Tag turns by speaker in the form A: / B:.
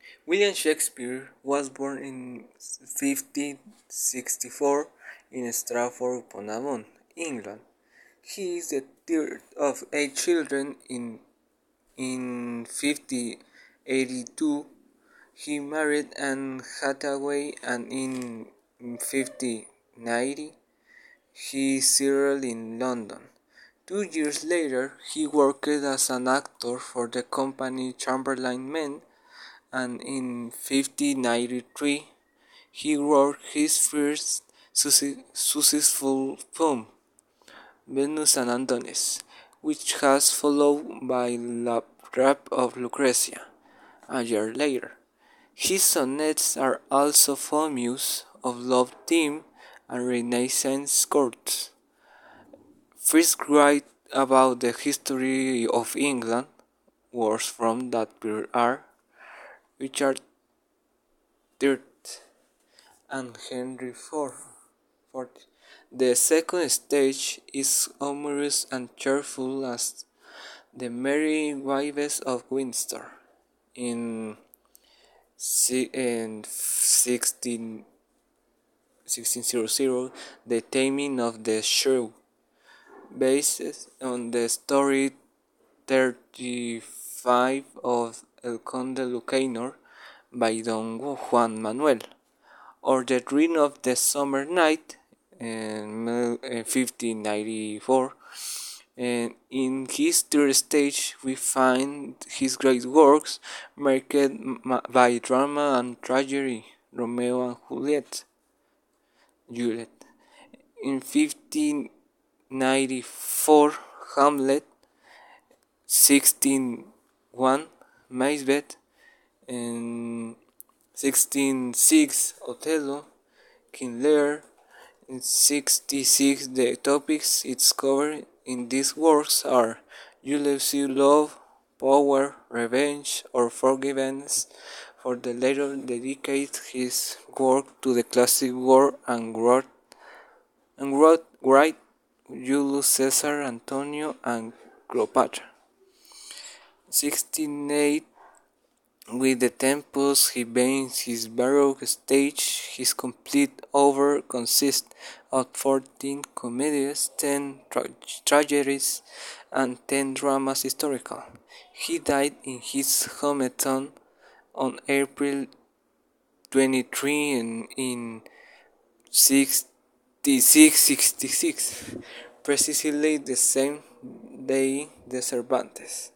A: William Shakespeare was born in 1564 in Stratford-upon-Avon, England. He is the third of eight children. In 1582, he married Anne Hathaway, and in 1590, he settled in London. 2 years later, he worked as an actor for the company Chamberlain Men, and in 1593 he wrote his first successful poem, Venus and Adonis, which has followed by La Rap of Lucrezia a year later. His sonnets are also famous of love theme and Renaissance courts. First write about the history of England. Works from that period are Richard III and Henry IV. The second stage is humorous and cheerful as The Merry Wives of Windsor in 1600, The Taming of the Shrew, based on the story 35 of El Conde Lucanor by Don Juan Manuel, or The Dream of the Summer Night in 1594. And in his third stage, we find his great works marked by drama and tragedy, Romeo and Juliet. In 1594, Hamlet, 1601, Macbeth, and 1606, Othello, King Lear. In 66, the topics it's covered in these works are jealousy, love, power, revenge, or forgiveness. For the latter, dedicated his work to the classic war and wrote right Julius Caesar, Antonio, and Cleopatra. 1608, with the temples he paints his Baroque stage. His complete oeuvre consists of 14 comedies, 10 tragedies, and 10 dramas historical. He died in his hometown on April 23 in 6666, precisely the same day the Cervantes.